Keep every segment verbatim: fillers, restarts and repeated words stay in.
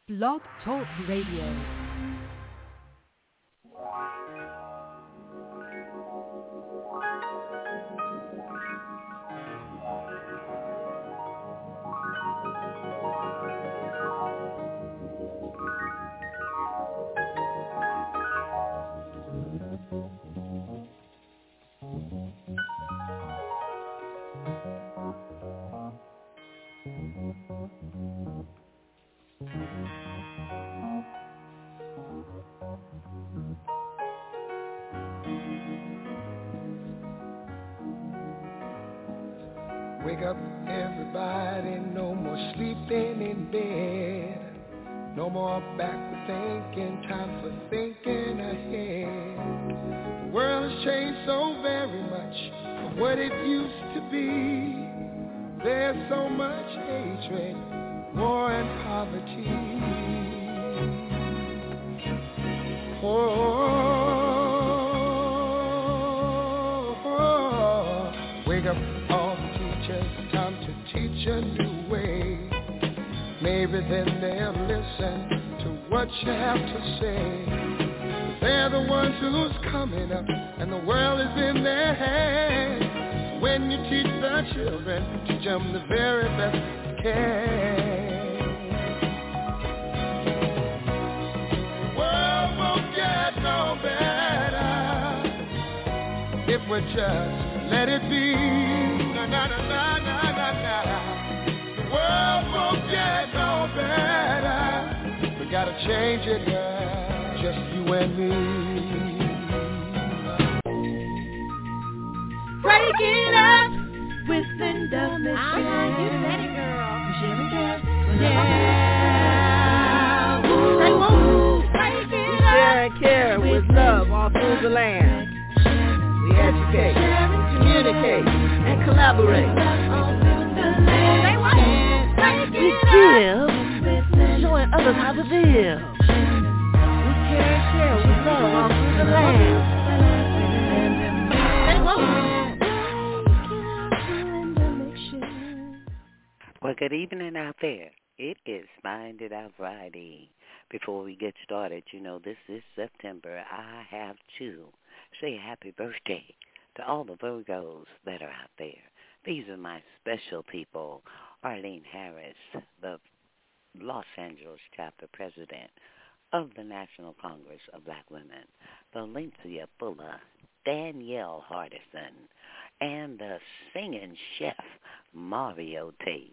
Blog Talk Radio. Wake up, everybody, no more sleeping in bed. No more backward thinking, time for thinking ahead. The world has changed so very much from what it used to be. There's so much hatred, war and poverty. Oh, oh, oh. Wake up, all teachers, time to teach a new way. Maybe then they'll listen to what you have to say. They're the ones who's coming up, and the world is in their hands. When you teach the children, teach them the very best you can. The world won't get no better if we just let it be. Na na na na na na na. The world won't get no better. We gotta change it, girl. Just you and me. Break it up with Linda Michelle. Uh-huh, you said it, girl. Michelle and Cass. Yeah. Say woo. Break it We share and care with love all through the land. We educate, communicate, and collaborate. We give, showing others how to live. We care and share with love all through the land. Well, good evening out there. It is Find It Out Friday. Before we get started, you know, this is September. I have to say happy birthday to all the Virgos that are out there. These are my special people. Arlene Harris, the Los Angeles chapter president of the National Congress of Black Women, Valencia Fuller, Danielle Hardison, and the singing chef Mario Tate.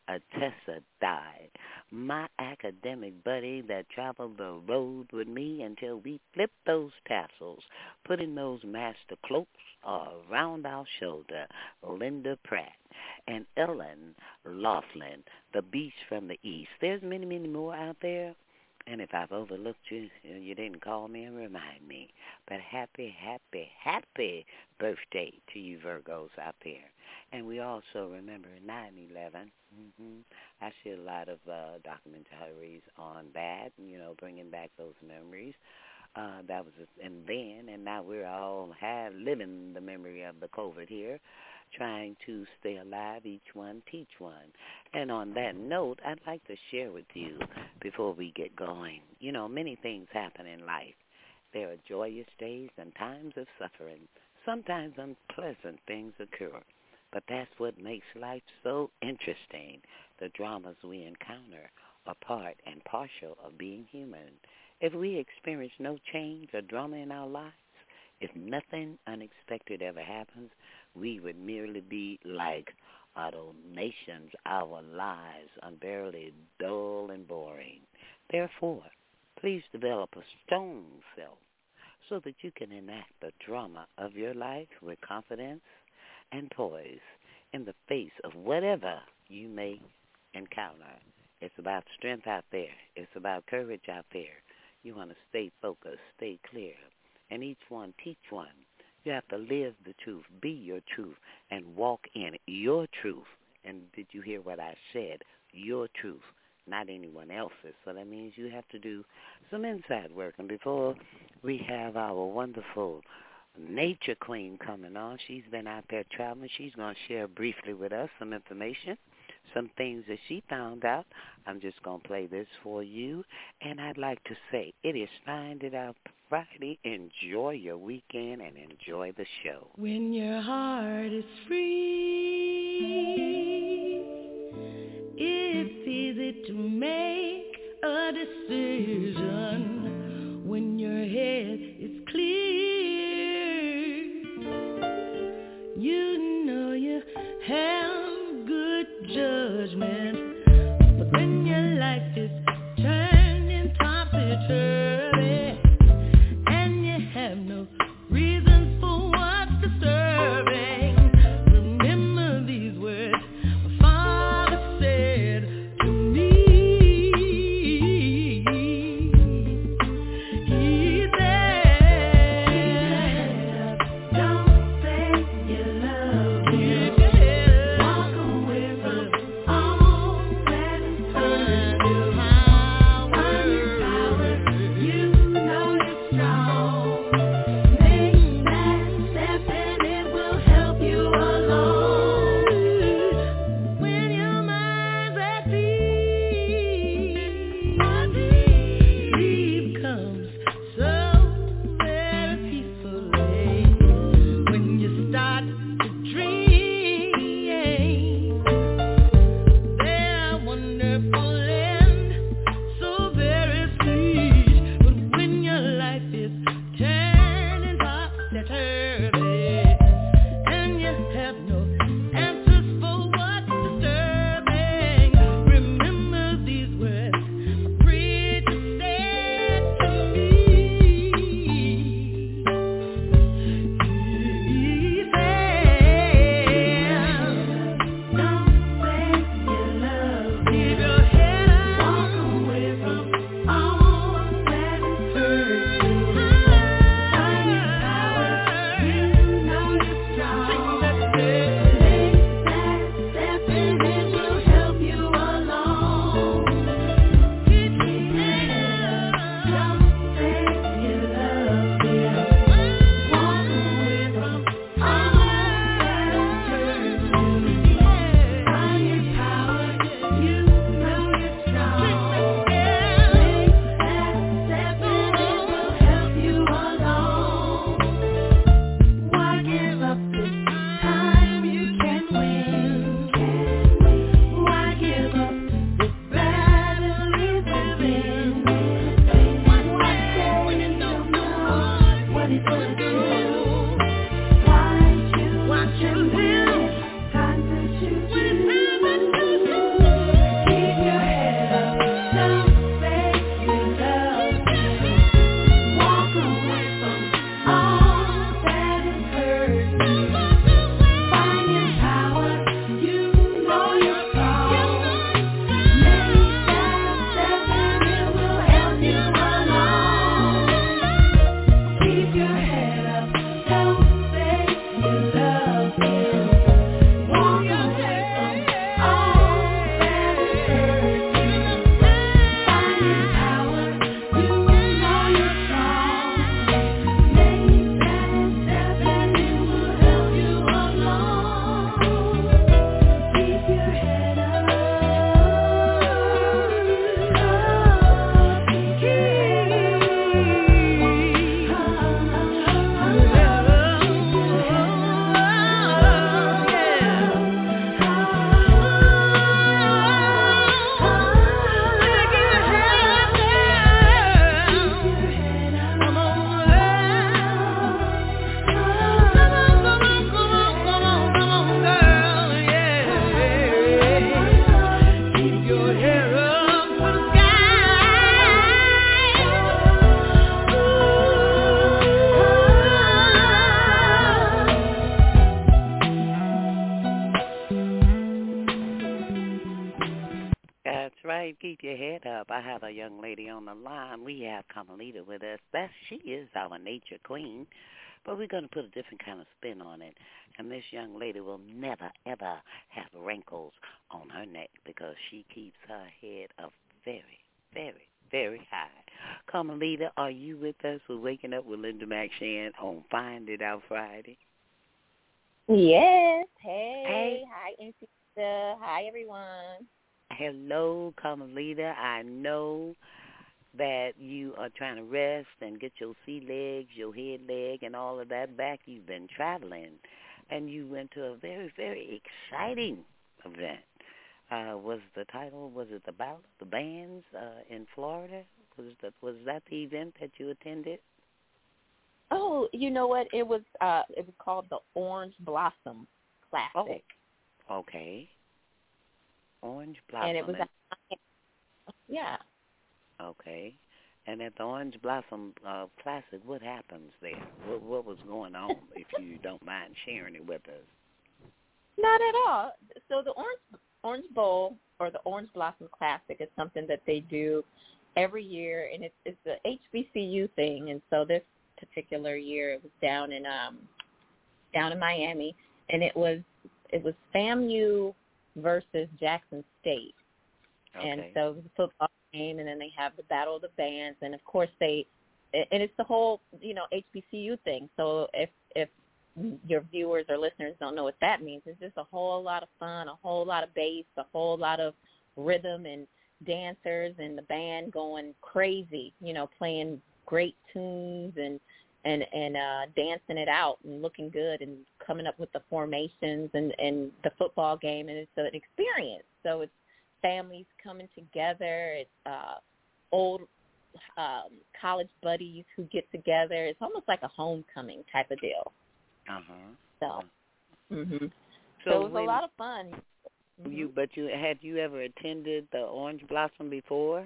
Tessa died, my academic buddy that traveled the road with me until we flipped those tassels, putting those master cloaks around our shoulder, Linda Pratt, and Ellen Laughlin, the beast from the east. There's many, many more out there, and if I've overlooked you, you didn't call me and remind me. But happy, happy, happy birthday to you Virgos out there. And we also remember nine eleven. Mm-hmm. I see a lot of uh, documentaries on that, you know, bringing back those memories. Uh, that was, a, and then, and now we're all have living the memory of the COVID here, trying to stay alive, each one teach one. And on that note, I'd like to share with you before we get going. You know, many things happen in life. There are joyous days and times of suffering. Sometimes unpleasant things occur. But that's what makes life so interesting. The dramas we encounter are part and partial of being human. If we experience no change or drama in our lives, if nothing unexpected ever happens, we would merely be like automations, our lives unbearably dull and boring. Therefore, please develop a strong self so that you can enact the drama of your life with confidence and poise in the face of whatever you may encounter. It's about strength out there. It's about courage out there. You want to stay focused, stay clear, and each one teach one. You have to live the truth, be your truth, and walk in your truth. And did you hear what I said? Your truth, not anyone else's. So that means you have to do some inside work. And before we have our wonderful Nature Queen coming on. She's been out there traveling. She's going to share briefly with us some information some things that she found out. I'm just going to play this for you. And I'd like to say, it is Find It Out Friday. Enjoy your weekend and enjoy the show. When your heart is free, it's easy to make a decision. When your head is clear, you know you have good judgment. But when your life is turning topsy-turvy and you have no reason for what's disturbing, remember these words my father said to me. He said, don't say you love me. Walk away from all that is hurt you. Find your power, you know you're strong. Make that step and it will help you along. When your mind's at peace, sleep comes so very peacefully. When you start to dream, they're wonderful and so very sweet. But when your life is turning topsy-turvy and you have no answers for what's disturbing, remember these words a preacher said to me. He said, don't say you love me. Keep your head up. Walk away from all that is hurt you. Find your power, you know you're strong. Make that step and it will help you along. Keep your head up. Don't say you love me. Walk away from all that is hurt you. Find your power, you know you're strong. Make that step and it will help you along. Why give up this time you can win? Why give up this battle is within? Why say when you don't know what it's gonna do? Why choose what you live? Time to choose when it's time to choose. Keep your head up, don't say you love me. Walk away from all that has hurt you. Find your power, you know you're strong. Make that step and it will help you along. Keep your head up, don't say you love me. Walk away from all that has hurt you. Find your power, you know you're strong. Make that step and it will help you along. Keep your head up. Keep your head up to the That's right. Keep your head up. I have a young lady on the line. We have Carmelita with us. That she is our nature queen, but we're going to put a different kind of spin on it. And this young lady will never, ever have wrinkles on her neck because she keeps her head up very, very, very high. Carmelita, are you with us? We're waking up with Linda McShan on Find It Out Friday. Yes. Hey. Hey. Hi, N C Carmelita. Hi, everyone. Hello, Carmelita. I know that you are trying to rest and get your sea legs, your head leg, and all of that back. You've been traveling, and you went to a very, very exciting event. Uh, was the title, was it the Battle of the Bands uh, in Florida? Was that, was that the event that you attended? Oh, you know what? It was uh, it was called the Orange Blossom Classic. Oh, okay. Orange Blossom. And it was, at, yeah. Okay. And at the Orange Blossom uh, Classic, what happens there? What, what was going on, if you don't mind sharing it with us? Not at all. So the Orange Orange Bowl, or the Orange Blossom Classic, is something that they do every year, and it's it's the H B C U thing. And so this particular year, it was down in um down in Miami, and it was it was FAMU versus Jackson State. Okay. And so it was a football game, and then they have the Battle of the Bands, and of course they, and it's the whole, you know, H B C U thing. So if if your viewers or listeners don't know what that means, it's just a whole lot of fun, a whole lot of bass, a whole lot of rhythm and dancers, and the band going crazy, you know, playing great tunes and and and uh, dancing it out and looking good and coming up with the formations and and the football game, and it's an experience. So it's families coming together. It's uh, old um, college buddies who get together. It's almost like a homecoming type of deal. Uh-huh. So, mm-hmm. so, so it was when, a lot of fun. Mm-hmm. You, but you had you ever attended the Orange Blossom before?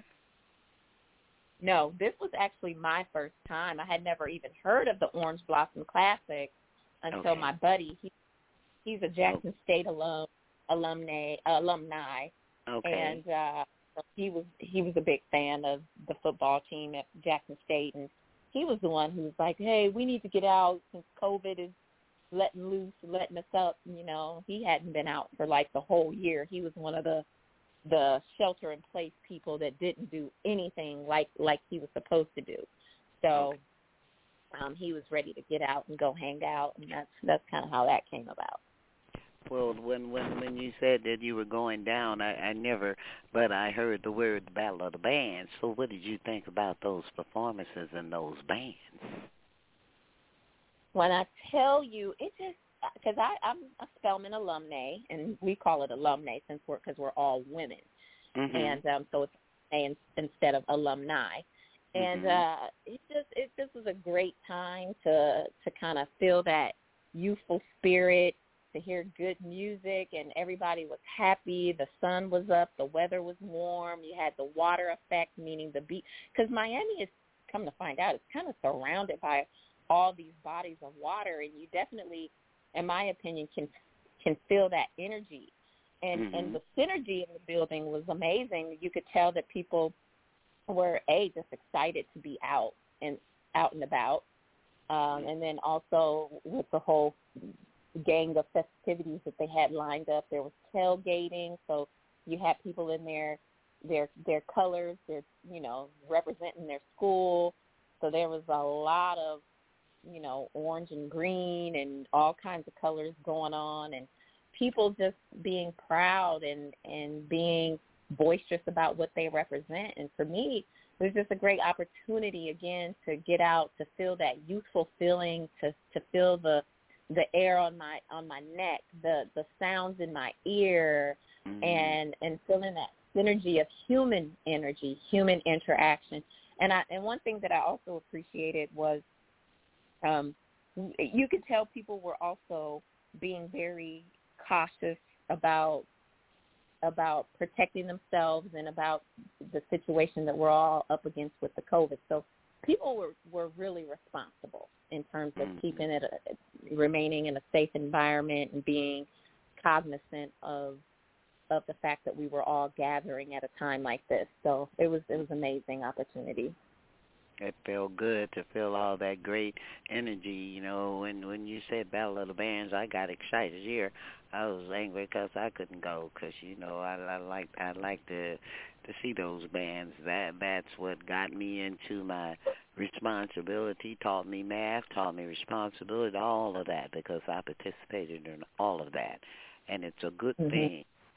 No, this was actually my first time. I had never even heard of the Orange Blossom Classic until okay. my buddy, he, he's a Jackson oh. State alum, alumni, uh, alumni. Okay. And uh, he was he was a big fan of the football team at Jackson State, and he was the one who was like, hey, we need to get out since COVID is letting loose, letting us up. You know, he hadn't been out for like the whole year. He was one of the the shelter-in-place people that didn't do anything like, like he was supposed to do. So okay. um, he was ready to get out and go hang out, and that's that's kind of how that came about. Well, when when when you said that you were going down, I, I never, but I heard the word Battle of the Bands. So what did you think about those performances and those bands? When I tell you, it just, because I'm a Spelman alumni, and we call it alumni since we're, because we're all women. Mm-hmm. And um, so it's in, instead of alumni. And mm-hmm. uh, it just it just was a great time to to kind of feel that youthful spirit, to hear good music, and everybody was happy. The sun was up, the weather was warm. You had the water effect, meaning the beach, because Miami is, come to find out, it's kind of surrounded by all these bodies of water, and you definitely, in my opinion, can can feel that energy. And mm-hmm. and the synergy in the building was amazing. You could tell that people were a just excited to be out and out and about, um, and then also with the whole gang of festivities that they had lined up. There was tailgating, so you had people in their their their colors, their you know representing their school. So there was a lot of you know orange and green and all kinds of colors going on, and people just being proud and and being boisterous about what they represent. And for me, it was just a great opportunity again to get out, to feel that youthful feeling, to to feel the the air on my on my neck, the the sounds in my ear, mm-hmm. and and feeling that synergy of human energy, human interaction. And I and one thing that I also appreciated was um, you could tell people were also being very cautious about about protecting themselves and about the situation that we're all up against with the COVID. So people were, were really responsible in terms of mm-hmm. keeping it, a, remaining in a safe environment and being cognizant of of the fact that we were all gathering at a time like this. So it was it was an amazing opportunity. It felt good to feel all that great energy, you know. When when you said Battle of the Bands, I got excited here. I was angry because I couldn't go because, you know, I, I like I like to to see those bands. That that's what got me into my responsibility, taught me math, taught me responsibility, all of that, because I participated in all of that. And it's a good mm-hmm. thing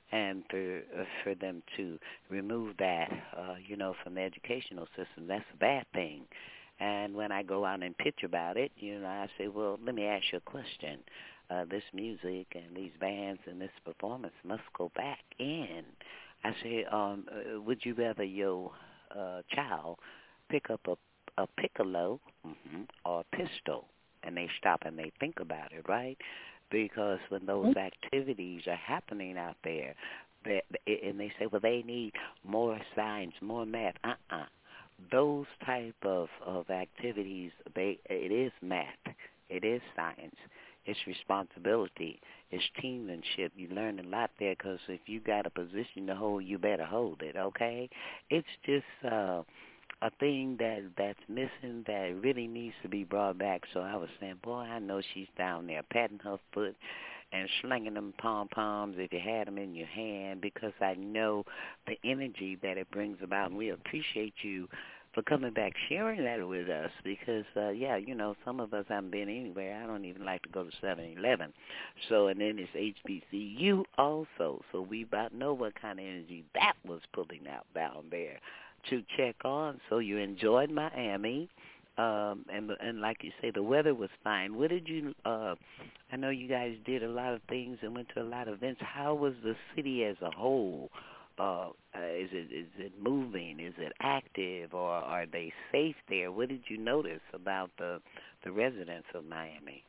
and for uh, for them to remove that, uh, you know, from the educational system, that's a bad thing. And when I go out and pitch about it, you know, I say, well, let me ask you a question. Uh, this music and these bands and this performance must go back in. I say, um, uh, would you rather your uh, child pick up a, a piccolo mm-hmm, or a pistol? And they stop and they think about it, right? Because when those activities are happening out there, they, and they say, well, they need more science, more math. Uh-uh. Those type of, of activities, they it is math. It is science. It's responsibility. It's teammanship. You learn a lot there because if you got a position to hold, you better hold it, okay? It's just uh, a thing that that's missing that really needs to be brought back. So I was saying, boy, I know she's down there patting her foot and slinging them pom-poms if you had them in your hand, because I know the energy that it brings about. And we appreciate you for coming back, sharing that with us, because, uh, yeah, you know, some of us haven't been anywhere. I don't even like to go to seven eleven. So, and then it's H B C U also. So we about know what kind of energy that was pulling out down there to check on. So you enjoyed Miami. Um, and and like you say, the weather was fine. What did you? Uh, I know you guys did a lot of things and went to a lot of events. How was the city as a whole? Uh, uh, is it is it moving? Is it active? Or are they safe there? What did you notice about the the residents of Miami?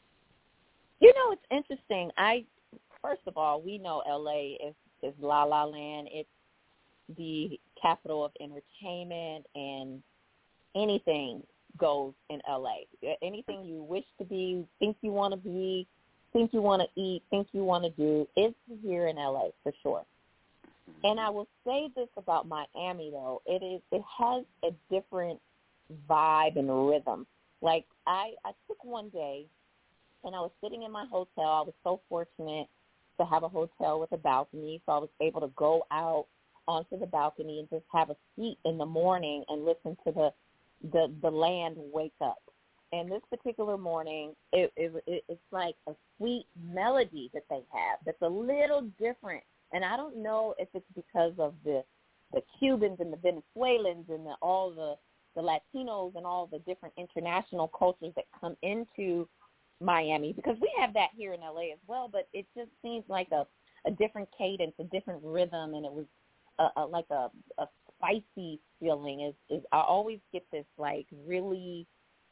You know, it's interesting. I first of all, we know L A is is La La Land. It's the capital of entertainment, and anything goes in L A. Anything you wish to be, think you want to be, think you want to eat, think you want to do, it's here in L A for sure. And I will say this about Miami, though. It is it has a different vibe and rhythm. Like, I, I took one day, and I was sitting in my hotel. I was so fortunate to have a hotel with a balcony, so I was able to go out onto the balcony and just have a seat in the morning and listen to the the, the land wake up. And this particular morning, it, it, it it's like a sweet melody that they have that's a little different. And I don't know if it's because of the the Cubans and the Venezuelans and the, all the, the Latinos and all the different international cultures that come into Miami, because we have that here in L A as well, but it just seems like a, a different cadence, a different rhythm, and it was a, a, like a, a spicy feeling. Is, is I always get this like really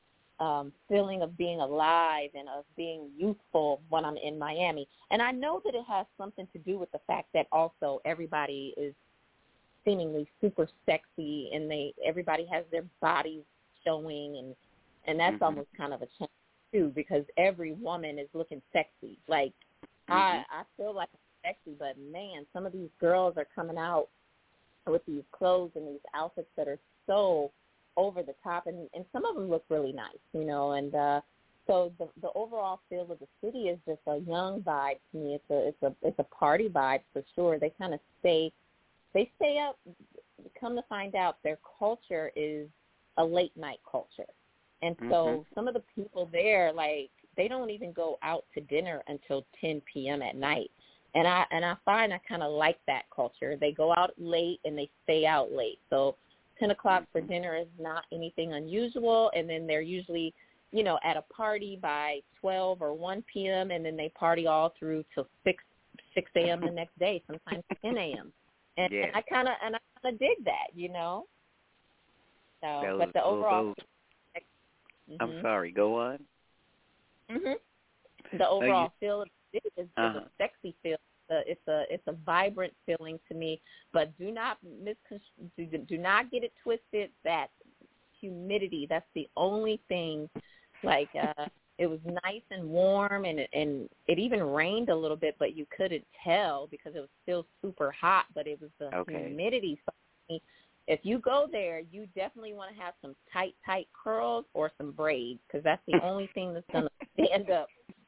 um, feeling of being alive and of being youthful when I'm in Miami. And I know that it has something to do with the fact that also everybody is seemingly super sexy, and they everybody has their bodies showing, and and that's mm-hmm. almost kind of a change too, because every woman is looking sexy. Like mm-hmm. I I feel like I'm sexy, but man, some of these girls are coming out with these clothes and these outfits that are so over the top, and, and some of them look really nice, you know, and uh, so the the overall feel of the city is just a young vibe to me. It's a it's a it's a party vibe for sure. They kind of stay they stay up. Come to find out, their culture is a late night culture, and so mm-hmm. some of the people there, like, they don't even go out to dinner until ten p.m. at night. And I and I find I kind of like that culture. They go out late and they stay out late. So ten o'clock for dinner is not anything unusual. And then they're usually, you know, at a party by twelve or one p.m. and then they party all through till six a.m. the next day, sometimes ten a.m. And, yeah. and I kind of and I kind of dig that, you know. So, those, but the overall. Those, mm-hmm. I'm sorry. Go on. Mhm. The overall you, feel of it is, uh-huh. is a sexy feel. It's a it's a vibrant feeling to me. But do not misconstrue. Do not get it twisted. That humidity. That's the only thing. Like uh, it was nice and warm, and it, and it even rained a little bit, but you couldn't tell because it was still super hot. But it was the okay. humidity. So if you go there, you definitely want to have some tight, tight curls or some braids, because that's the only thing that's going to stand up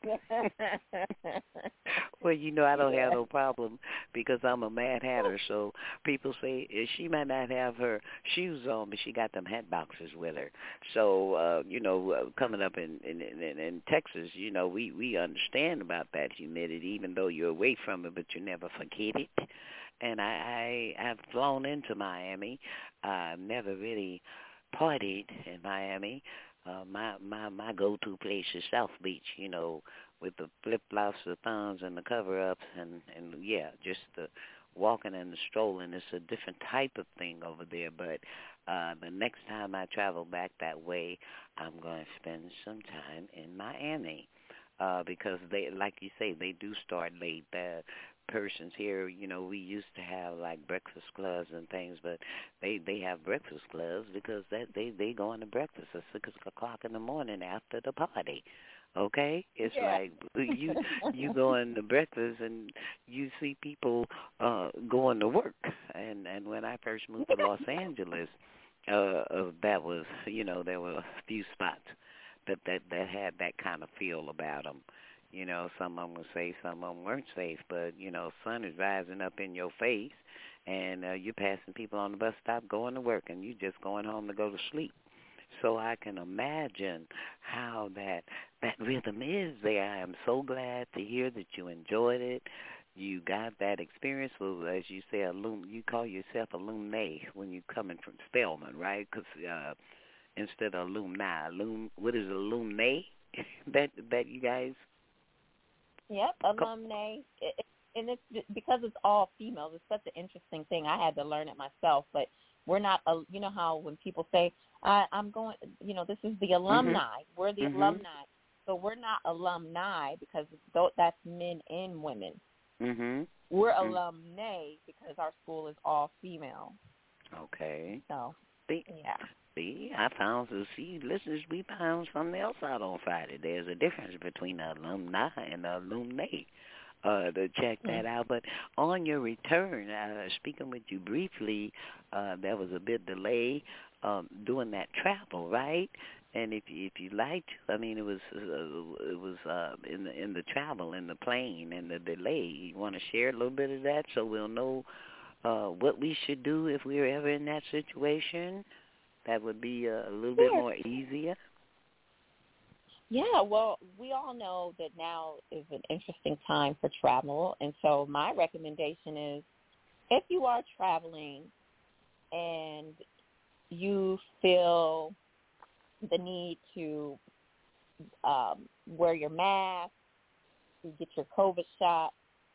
Well, you know, I don't have no problem because I'm a Mad Hatter. So people say eh, she might not have her shoes on, but she got them hat boxes with her. So, uh, you know, uh, coming up in, in, in, in Texas, you know, we, we understand about that humidity, even though you're away from it, but you never forget it. And I, I, I've flown into Miami. I've never really partied in Miami. Uh, my, my, my go-to place is South Beach, you know, with the flip-flops, the thongs, and the cover-ups, and, and yeah, just the walking and the strolling. It's a different type of thing over there, but uh, the next time I travel back that way, I'm going to spend some time in Miami uh, because, they, like you say, they do start late. The persons here, you know, we used to have, like, breakfast clubs and things, but they, they have breakfast clubs because that they, they go into breakfast at six o'clock in the morning after the party. Okay, it's yeah. like you you go into breakfast and you see people uh going to work. And and when I first moved to Los Angeles, uh, uh that was, you know, there were a few spots that that that had that kind of feel about them. You know, some of them were safe, some of them weren't safe, but you know, sun is rising up in your face, and uh, you're passing people on the bus stop going to work, and you just going home to go to sleep. So I can imagine how that that rhythm is there. I am so glad to hear that you enjoyed it. You got that experience. Well, as you say, alum, you call yourself alumni when you're coming from Spelman, right? Because uh, instead of alumni, alum, what is alumni that that you guys? Yep, alumni. It, it, and it's because it's all females. It's such an interesting thing. I had to learn it myself, but we're not. A, you know how when people say, I, I'm going, you know, this is the alumni. Mm-hmm. We're the mm-hmm. alumni. So we're not alumni because that's men and women. Mm-hmm. We're mm-hmm. alumni because our school is all female. Okay. So, see, yeah. See, I found, so see, listeners, we found something else out on Friday. There's a difference between the alumni and the alumni. Uh, to check that out. But on your return, uh, speaking with you briefly, uh, there was a bit delay um, doing that travel, right? And if you, if you liked, I mean, it was uh, it was uh, in the in the travel, in the plane, and the delay. You want to share a little bit of that so we'll know uh, what we should do if we were ever in that situation? That would be uh, a little bit more easier. Yeah, well, we all know that now is an interesting time for travel, and so my recommendation is if you are traveling and you feel the need to um, wear your mask, to get your COVID shot,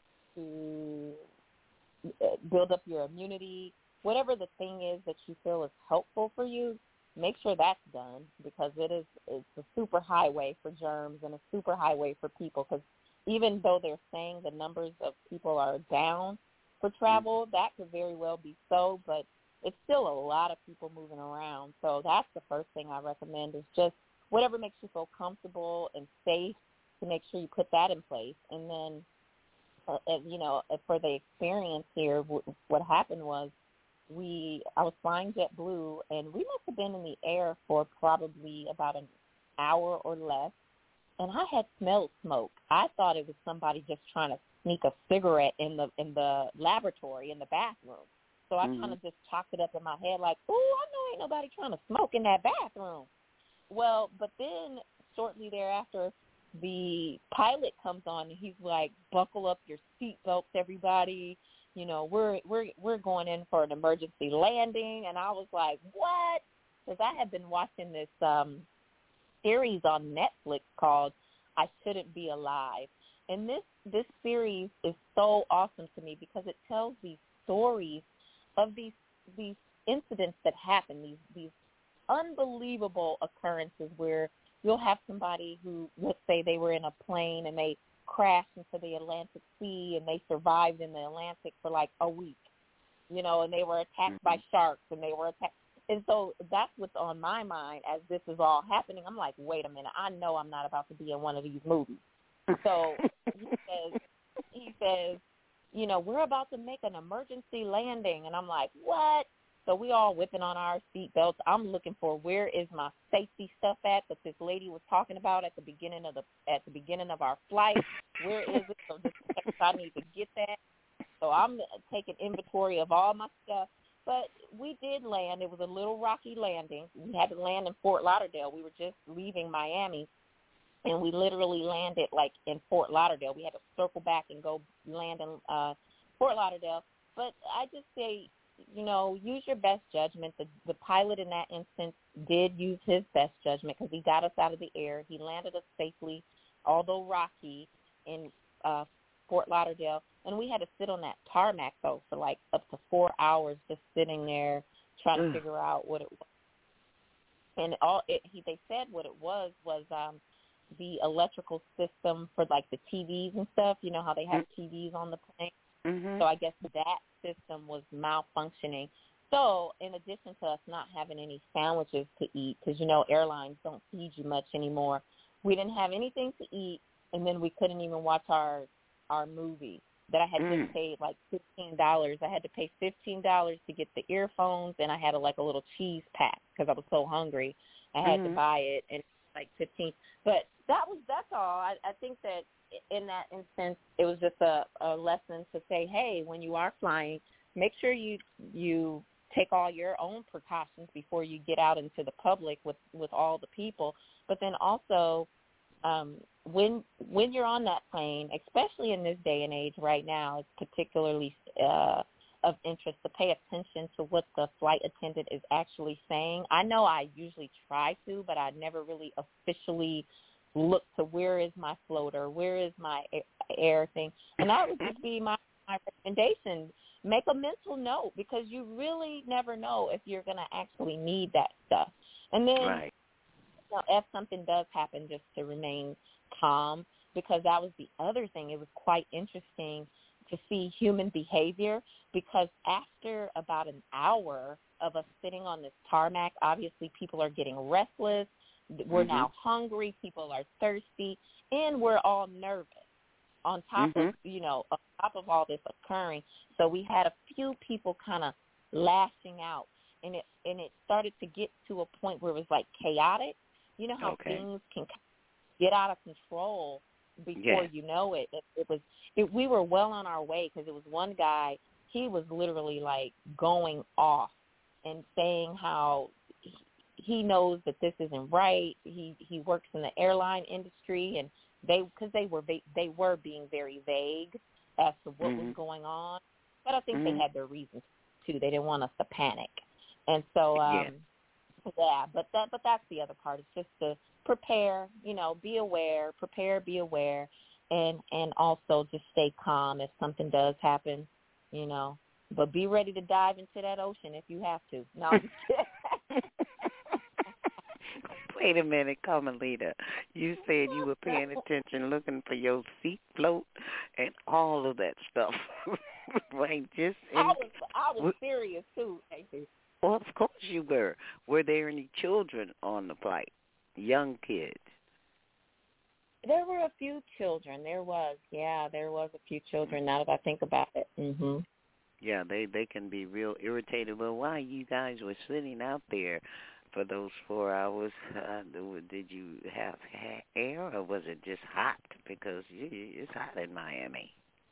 to build up your immunity, whatever the thing is that you feel is helpful for you, make sure that's done because it is it's a super highway for germs and a super highway for people because even though they're saying the numbers of people are down for travel, that could very well be so, but it's still a lot of people moving around. So that's the first thing I recommend is just whatever makes you feel comfortable and safe to make sure you put that in place. And then, uh, you know, for the experience here, w- what happened was We, I was flying JetBlue, and we must have been in the air for probably about an hour or less, and I had smelled smoke. I thought it was somebody just trying to sneak a cigarette in the in the laboratory, in the bathroom. So I mm-hmm. kind of just chalked it up in my head like, oh, I know ain't nobody trying to smoke in that bathroom. Well, but then shortly thereafter, the pilot comes on, and he's like, buckle up your seatbelts, everybody. You know, we're we're we're going in for an emergency landing, and I was like, what? Because I had been watching this um, series on Netflix called I Shouldn't Be Alive, and this this series is so awesome to me because it tells these stories of these these incidents that happen, these these unbelievable occurrences where you'll have somebody who, let's say they were in a plane and they crashed into the Atlantic Sea and they survived in the Atlantic for like a week, you know, and they were attacked by sharks and they were attacked. And so that's what's on my mind as this is all happening. I'm like, wait a minute, I know I'm not about to be in one of these movies. So he says, he says, you know, we're about to make an emergency landing. And I'm like, what? So we all whipping on our seat belts. I'm looking for where is my safety stuff at that this lady was talking about at the beginning of the at the beginning of our flight. Where is it? So just I need to get that. So I'm taking inventory of all my stuff. But we did land. It was a little rocky landing. We had to land in Fort Lauderdale. We were just leaving Miami, and we literally landed like in Fort Lauderdale. We had to circle back and go land in uh, Fort Lauderdale. But I just say, you know, use your best judgment. The, the pilot in that instance did use his best judgment because he got us out of the air. He landed us safely, although rocky, in uh, Fort Lauderdale. And we had to sit on that tarmac, though, for like up to four hours just sitting there trying to figure out what it was. And all it, he, they said what it was was um, the electrical system for, like, the T Vs and stuff. You know how they have T Vs on the plane? Mm-hmm. So I guess that system was malfunctioning. So in addition to us not having any sandwiches to eat, because, you know, airlines don't feed you much anymore, we didn't have anything to eat, and then we couldn't even watch our our movie that I had mm. just paid like fifteen dollars. I had to pay fifteen dollars to get the earphones, and I had a, like a little cheese pack because I was so hungry. I had mm-hmm. to buy it, and like fifteen. But that was that's all. I, I think that in that instance, it was just a, a lesson to say, hey, when you are flying, make sure you you take all your own precautions before you get out into the public with, with all the people. But then also, um, when when you're on that plane, especially in this day and age right now, it's particularly uh, of interest to pay attention to what the flight attendant is actually saying. I know I usually try to, but I never really officially look to where is my floater, where is my air thing. And that would just be my, my recommendation. Make a mental note because you really never know if you're going to actually need that stuff. And then right. you know, if something does happen, just to remain calm, because that was the other thing. It was quite interesting to see human behavior because after about an hour of us sitting on this tarmac, obviously people are getting restless. We're mm-hmm. now hungry. People are thirsty, and we're all nervous. On top mm-hmm. of you know, on top of all this occurring, so we had a few people kind of lashing out, and it and it started to get to a point where it was like chaotic. You know how okay. things can get out of control before yeah. you know it. It, it was it, we were well on our way because it was one guy. He was literally like going off and saying how he knows that this isn't right. He he works in the airline industry, and they because they were they were being very vague as to what mm-hmm. was going on. But I think mm-hmm. they had their reasons too. They didn't want us to panic, and so um, yeah. yeah. But that but that's the other part. It's just to prepare. You know, be aware, prepare, be aware, and and also just stay calm if something does happen. You know, but be ready to dive into that ocean if you have to. No. I'm just kidding. Wait a minute, Carmelita. You said you were paying attention, looking for your seat float and all of that stuff. Right? Just in, I was I was serious too, Casey. Well, of course you were. Were there any children on the flight? Young kids? There were a few children. There was, yeah, there was a few children. Now that I think about it. Mhm. Yeah, they they can be real irritated. Well, why you guys were sitting out there for those four hours, uh, did you have air or was it just hot? Because it's hot in Miami.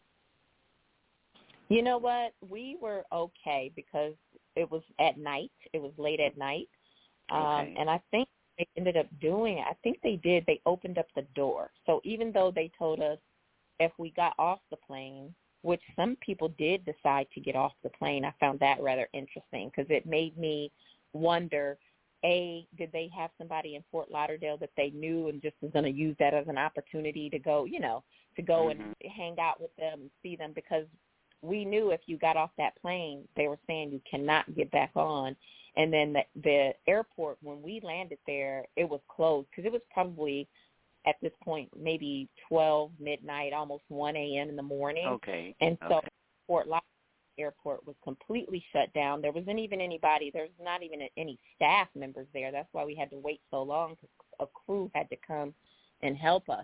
You know what? We were okay because it was at night. It was late at night. Um, okay. And I think they ended up doing it. I think they did. They opened up the door. So even though they told us if we got off the plane, which some people did decide to get off the plane, I found that rather interesting because it made me wonder, A, did they have somebody in Fort Lauderdale that they knew and just was going to use that as an opportunity to go, you know, to go mm-hmm. and hang out with them and see them? Because we knew if you got off that plane, they were saying you cannot get back on. And then the, the airport, when we landed there, it was closed because it was probably at this point maybe twelve midnight, almost one a.m. in the morning. Okay. And so okay. Fort Lauderdale airport was completely shut down. There wasn't even anybody. There was not even any staff members there. That's why we had to wait so long because a crew had to come and help us.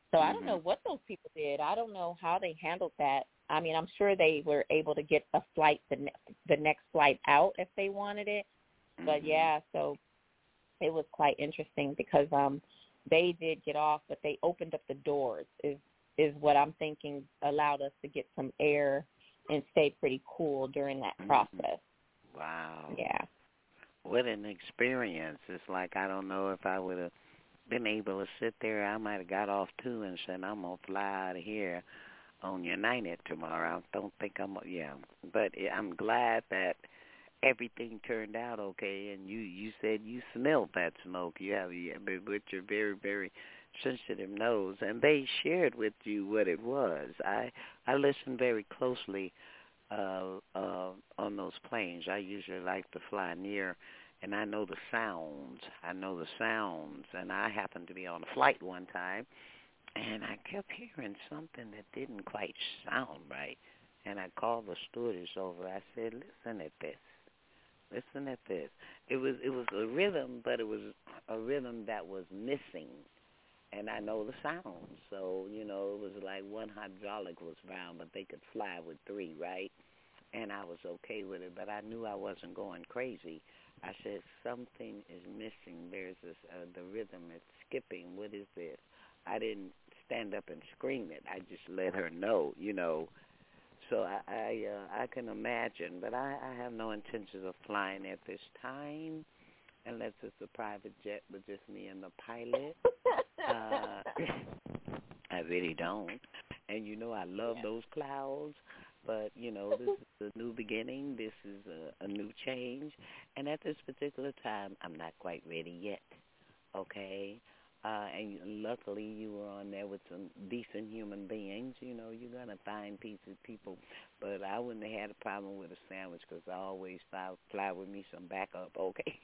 So mm-hmm. I don't know what those people did. I don't know how they handled that. I mean, I'm sure they were able to get a flight, the, ne- the next flight out if they wanted it. Mm-hmm. But, yeah, so it was quite interesting because um, they did get off, but they opened up the doors is, is what I'm thinking allowed us to get some air and stay pretty cool during that process. Wow. Yeah. What an experience. It's like I don't know if I would have been able to sit there. I might have got off too and said, I'm going to fly out of here on United tomorrow. I don't think I'm, yeah. But I'm glad that everything turned out okay. And you, you said you smelled that smoke. You have, with your very, very sensitive nose. And they shared with you what it was. I, I listened very closely uh, uh, on those planes. I usually like to fly near, and I know the sounds. I know the sounds, and I happened to be on a flight one time, and I kept hearing something that didn't quite sound right, and I called the stewardess over. I said, listen at this. Listen at this. It was it was a rhythm, but it was a rhythm that was missing, and I know the sounds. So, you know, it was like one hydraulic was found, but they could fly with three, right? And I was okay with it, but I knew I wasn't going crazy. I said, something is missing. There's this, uh, the rhythm is skipping. What is this? I didn't stand up and scream it. I just let her know, you know. So I I, uh, I can imagine, but I, I have no intentions of flying at this time unless it's a private jet with just me and the pilot. uh, I really don't. And, you know, I love yeah. those clouds. But, you know, this is a new beginning. This is a, a new change. And at this particular time, I'm not quite ready yet, okay? Uh, and luckily you were on there with some decent human beings. You know, you're going to find pieces, people. But I wouldn't have had a problem with a sandwich because I always fly, fly with me some backup, okay?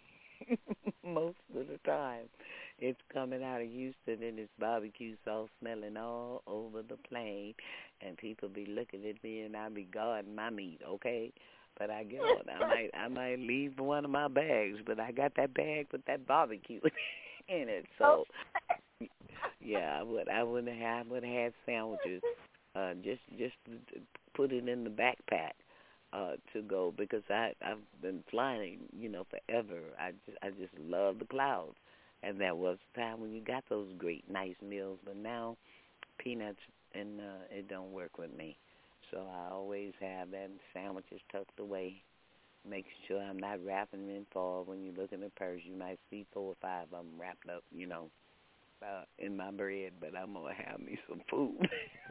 Most of the time. It's coming out of Houston and it's barbecue sauce smelling all over the plane. And people be looking at me and I be guarding my meat, okay? But I get on. I might I might leave one of my bags, but I got that bag with that barbecue in it. So yeah, I would I wouldn't have I would have had sandwiches. Uh, just just put it in the backpack. Uh, to go because I I've been flying, you know, forever. I just I just love the clouds, and that was the time when you got those great nice meals. But now, peanuts and uh, it don't work with me. So I always have that sandwiches tucked away, making sure I'm not wrapping them in foil. When you look in the purse, you might see four or five of them wrapped up, you know, uh, in my bread. But I'm gonna have me some food,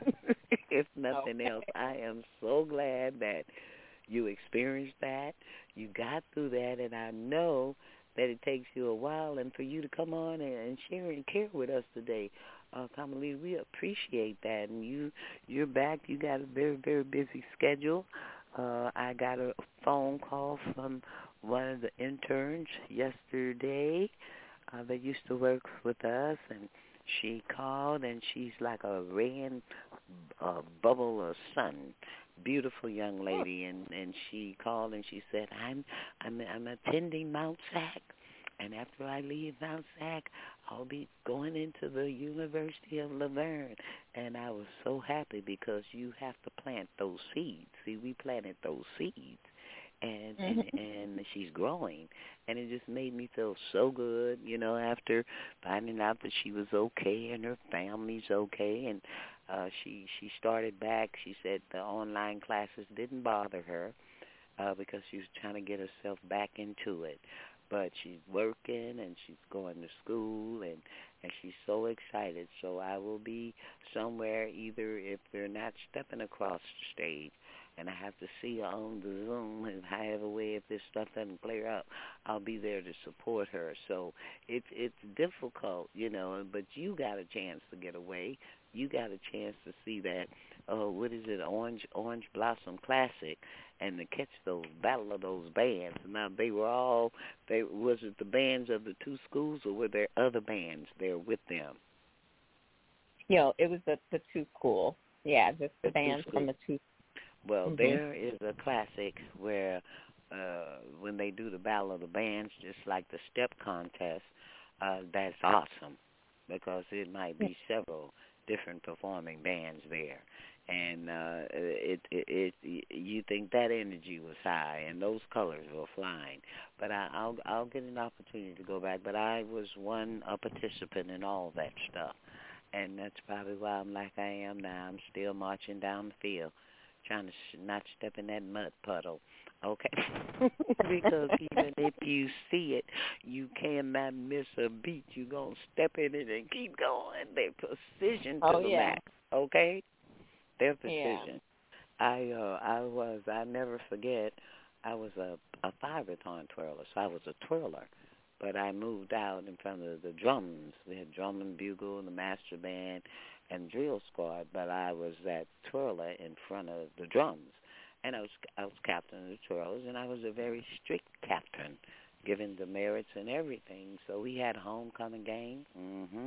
if nothing okay. else. I am so glad that you experienced that, you got through that, and I know that it takes you a while, and for you to come on and, and share and care with us today, uh, Kamali, we appreciate that. And you, you're back. You got a very, very busy schedule. Uh, I got a phone call from one of the interns yesterday uh, that used to work with us, and she called, and she's like a red uh, bubble of sun. Beautiful young lady, and, and she called and she said, I'm I'm I'm attending Mount Sac, and after I leave Mount Sac, I'll be going into the University of Laverne. And I was so happy because you have to plant those seeds. See, we planted those seeds, and mm-hmm. and, and she's growing, and it just made me feel so good, you know, after finding out that she was okay and her family's okay, and Uh, she she started back. She said the online classes didn't bother her uh, because she was trying to get herself back into it. But she's working and she's going to school, and, and she's so excited. So I will be somewhere, either if they're not stepping across the stage and I have to see her on the Zoom, and however way, if this stuff doesn't clear up, I'll be there to support her. So it's it's difficult, you know, but you got a chance to get away. You got a chance to see that, uh, what is it, Orange Orange Blossom Classic, and to catch those battle of those bands. Now, they were all, they was it the bands of the two schools, or were there other bands there with them? You know, it was the, the two schools. Yeah, just the, the bands from the two. Well, mm-hmm. there is a classic where uh, when they do the battle of the bands, just like the step contest, uh, that's awesome because it might be several different performing bands there. And uh, it, it, it, you think that energy was high and those colors were flying. But I, I'll, I'll get an opportunity to go back. But I was one a participant in all that stuff, and that's probably why I'm like I am now. I'm still marching down the field, trying to not step in that mud puddle. Okay, because even if you see it, you cannot miss a beat. You're gonna step in it and keep going. They're precision to oh, the yeah. max. Okay. Their precision. Yeah. I uh I was I never forget I was a a five-baton twirler, so I was a twirler. But I moved out in front of the drums. We had drum and bugle, the master band, and drill squad. But I was that twirler in front of the drums, and I was I was captain of the twirlers, and I was a very strict captain, given the merits and everything. So we had a homecoming game. Mm-hmm.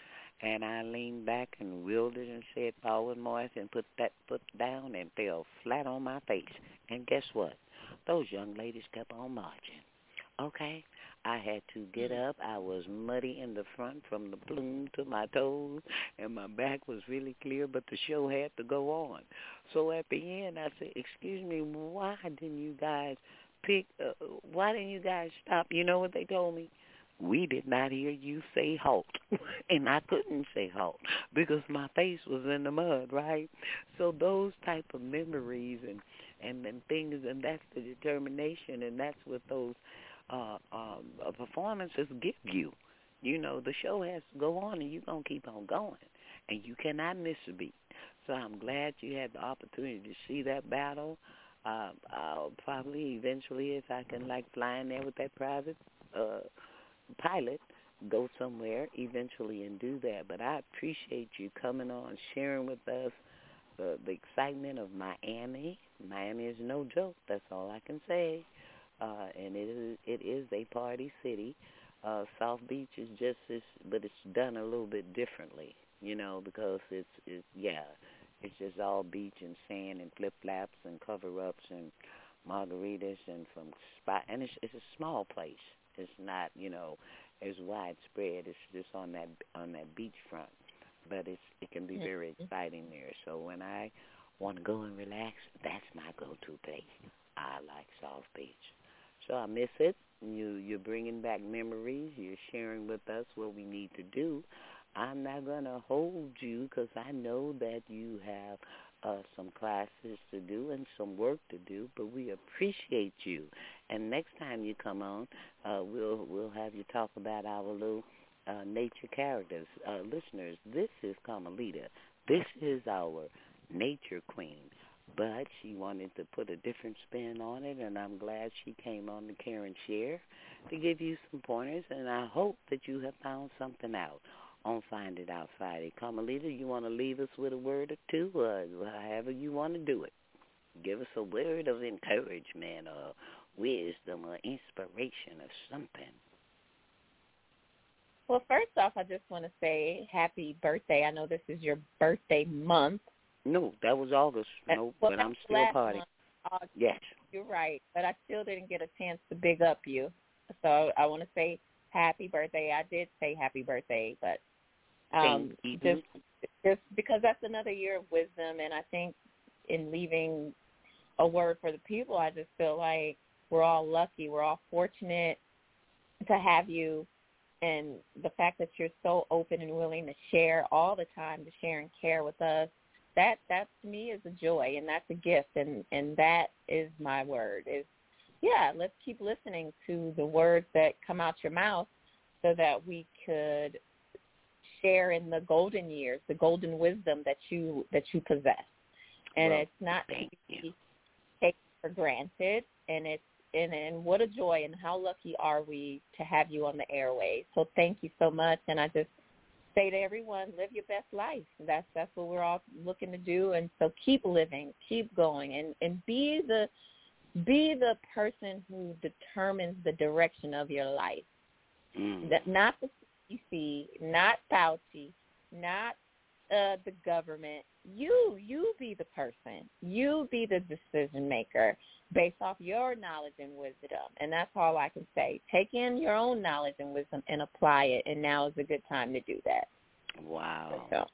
And I leaned back and wheeled it and said, forward, Morris, and put that foot down and fell flat on my face. And guess what? Those young ladies kept on marching. Okay? I had to get up. I was muddy in the front from the plume to my toes, and my back was really clear, but the show had to go on. So at the end, I said, excuse me, why didn't you guys pick, uh, why didn't you guys stop? You know what they told me? We did not hear you say halt, and I couldn't say halt because my face was in the mud, right? So those type of memories and, and, and things, and that's the determination, and that's what those uh, um, performances give you. You know, the show has to go on, and you're going to keep on going, and you cannot miss a beat. So I'm glad you had the opportunity to see that battle. Uh, I'll probably eventually, if I can, like, fly in there with that private uh pilot, go somewhere eventually and do that. But I appreciate you coming on, sharing with us the, the excitement of Miami. Miami is no joke. That's all I can say. Uh, and it is it is a party city. Uh, South Beach is just as, but it's done a little bit differently, you know, because it's, it's yeah, it's just all beach and sand and flip flops and cover ups and margaritas and from spot, and it's it's a small place. It's not, you know, as widespread. It's just on that on that beachfront, but it's it can be very exciting there. So when I want to go and relax, that's my go-to place. I like South Beach, so I miss it. You you're bringing back memories. You're sharing with us what we need to do. I'm not gonna hold you because I know that you have Uh, some classes to do and some work to do, but we appreciate you. And next time you come on, uh, we'll we'll have you talk about our little uh, nature characters. Uh, listeners, this is Carmelita. This is our nature queen, but she wanted to put a different spin on it, and I'm glad she came on to Care and Share to give you some pointers, and I hope that you have found something out on Find It Out Friday. Carmelita, you want to leave us with a word or two, or however you want to do it. Give us a word of encouragement or wisdom or inspiration or something. Well, first off, I just want to say happy birthday. I know this is your birthday month. No, that was August. No, well, but I'm still partying. Month, yes. You're right, but I still didn't get a chance to big up you. So I want to say happy birthday. I did say happy birthday, but Um, just, just because that's another year of wisdom, and I think in leaving a word for the people, I just feel like we're all lucky, we're all fortunate to have you, and the fact that you're so open and willing to share all the time, to share and care with us, that, that to me is a joy, and that's a gift, and, and that is my word, is, yeah, let's keep listening to the words that come out your mouth so that we could share in the golden years, the golden wisdom that you that you possess, and well, it's not to be taken for granted. And it's and, and what a joy, and how lucky are we to have you on the airways. So thank you so much, and I just say to everyone, live your best life. That's that's what we're all looking to do, and so keep living, keep going, and and be the be the person who determines the direction of your life. Mm. That not the C C, not Fauci, not uh, the government. You, you be the person. You be the decision maker based off your knowledge and wisdom. And that's all I can say. Take in your own knowledge and wisdom and apply it. And now is a good time to do that. Wow. So,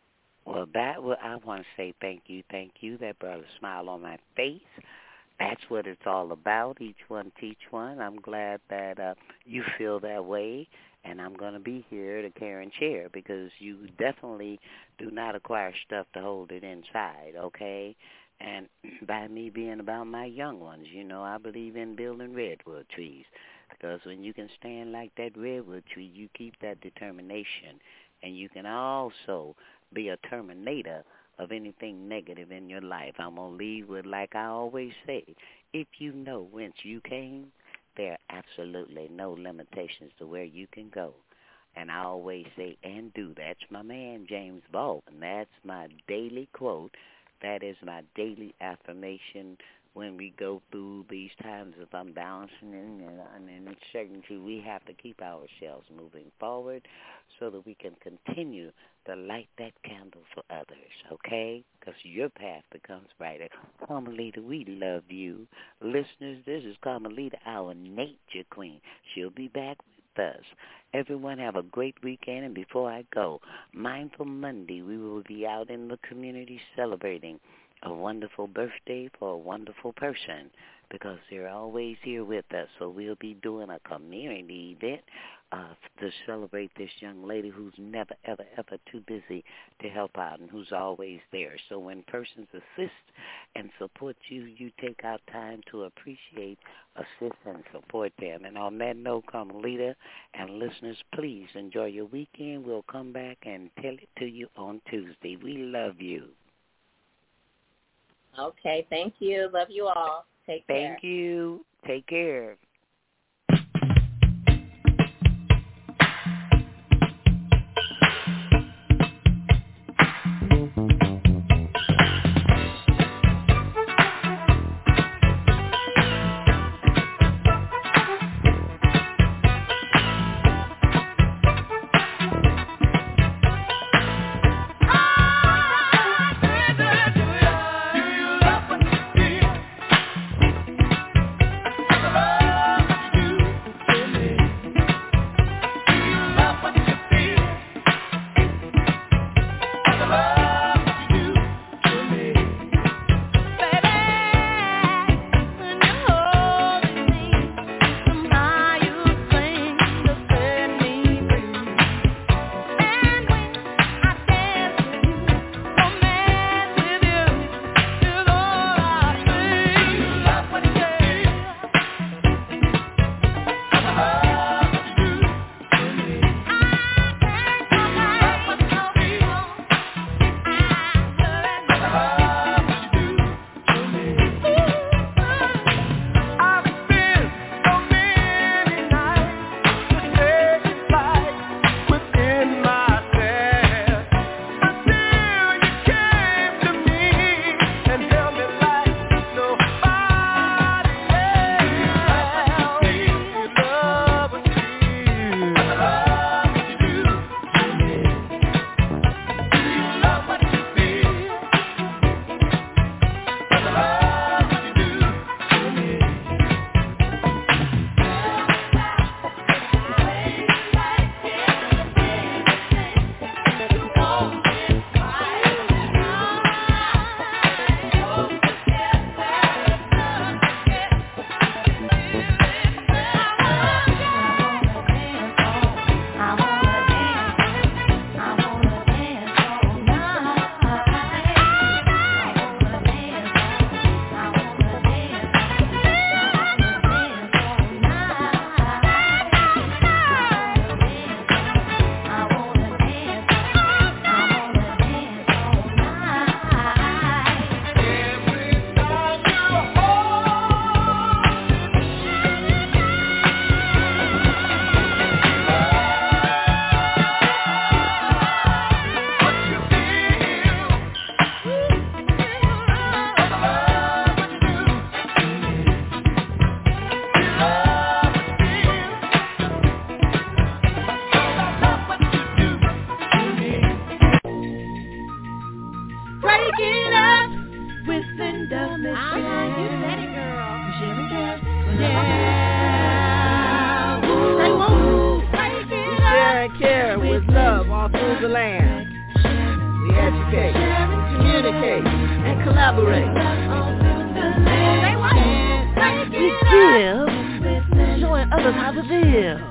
Well, that will, I want to say thank you, thank you. That brought a smile on my face. That's what it's all about. Each one teach one. I'm glad that uh, you feel that way, and I'm going to be here to care and share because you definitely do not acquire stuff to hold it inside, okay? And by me being about my young ones, you know, I believe in building redwood trees because when you can stand like that redwood tree, you keep that determination, and you can also be a terminator of anything negative in your life. I'm going to leave with, like I always say, if you know whence you came, there are absolutely no limitations to where you can go. And I always say, and do. That's my man, James Baldwin. That's my daily quote. That is my daily affirmation when we go through these times of unbalancing and, and uncertainty. We have to keep ourselves moving forward so that we can continue to light that candle for others, okay? Because your path becomes brighter. Carmelita, we love you. Listeners, this is Carmelita, our nature queen. She'll be back with us. Everyone have a great weekend, and before I go, Mindful Monday, we will be out in the community celebrating a wonderful birthday for a wonderful person because they're always here with us. So we'll be doing a community event uh, to celebrate this young lady who's never, ever, ever too busy to help out and who's always there. So when persons assist and support you, you take out time to appreciate, assist, and support them. And on that note, Carmelita and listeners, please enjoy your weekend. We'll come back and tell it to you on Tuesday. We love you. Okay, thank you. Love you all. Take care. Thank you. Take care. Care with love all through the land. We educate. collaborate. We give, showing others how to live.